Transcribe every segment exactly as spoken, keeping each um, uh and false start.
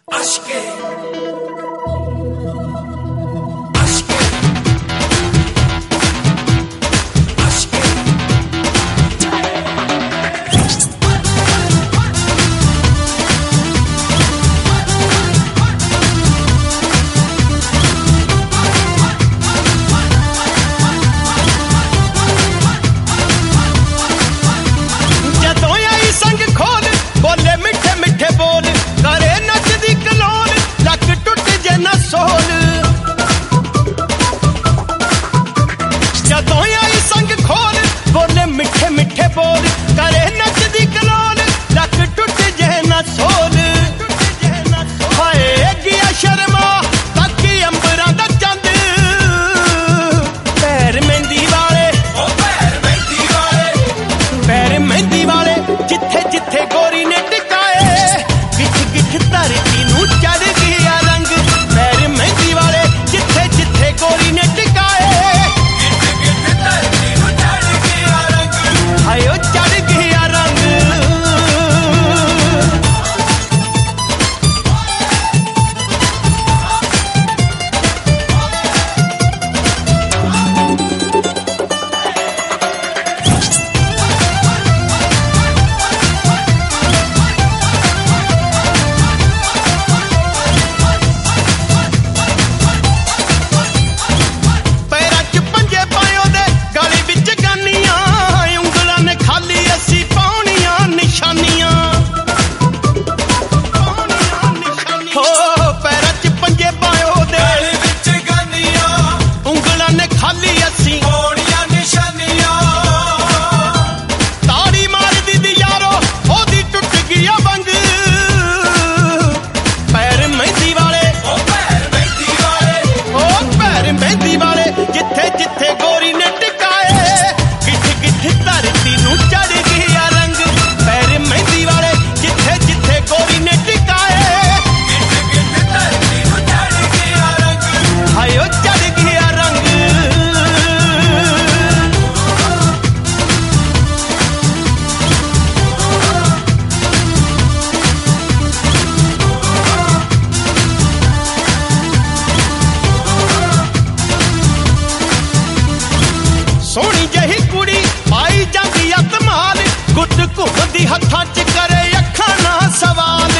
हत्थां च करे अखां ना सवाल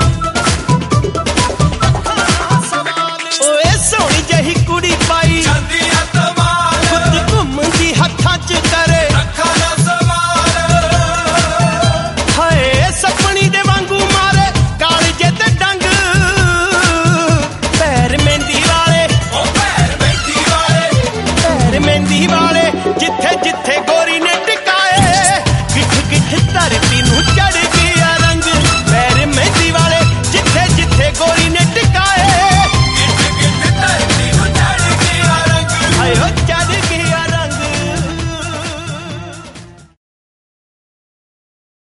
ओए सोहनी जही कुड़ी पाई खुद घूमदी हत्थां च करे अखां ना सवाल हाय सपनी दे वांगू मारे कालजे ते डंग पैर मेहंदी वाले ओ पैर मेहंदी वाले पैर मेहंदी वाले जिथे